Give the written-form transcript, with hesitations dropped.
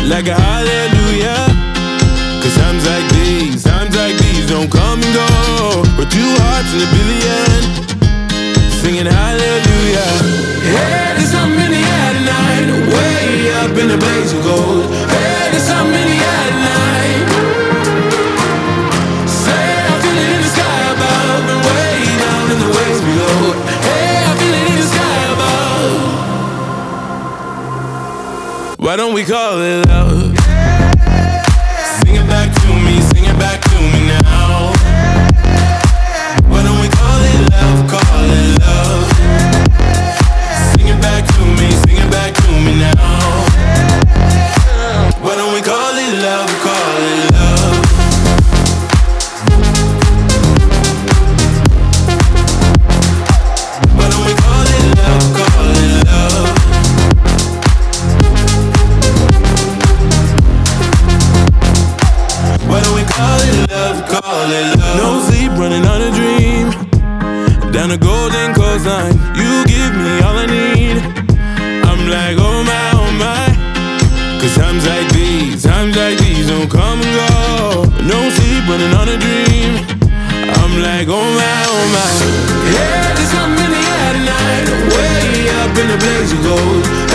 like a hallelujah. Cause times like these don't come and go. We're two hearts in a billion, singing hallelujah. Hey, there's something in the air tonight, way up in the blaze of gold. Hey, there's something in the air tonight. Say I feel it in the sky above, and way down in the waves below. Hey, I feel it in the sky above. Why don't we call it love? Sing it back to me, sing it back to me now. Why don't we call it love, call it love? Sing it back to me, sing it back to me now. Why don't we call it love, call it love? Why don't we call it love, call it love? Why don't we call it love, call it love? No sleep, running on a dream, down the golden coastline. You give me all I need. I'm like, oh my, oh my. Cause times like these don't come and go. No sleep, running on a dream. I'm like, oh my, oh my. Yeah, there's something in the air tonight, way up in the blaze of gold.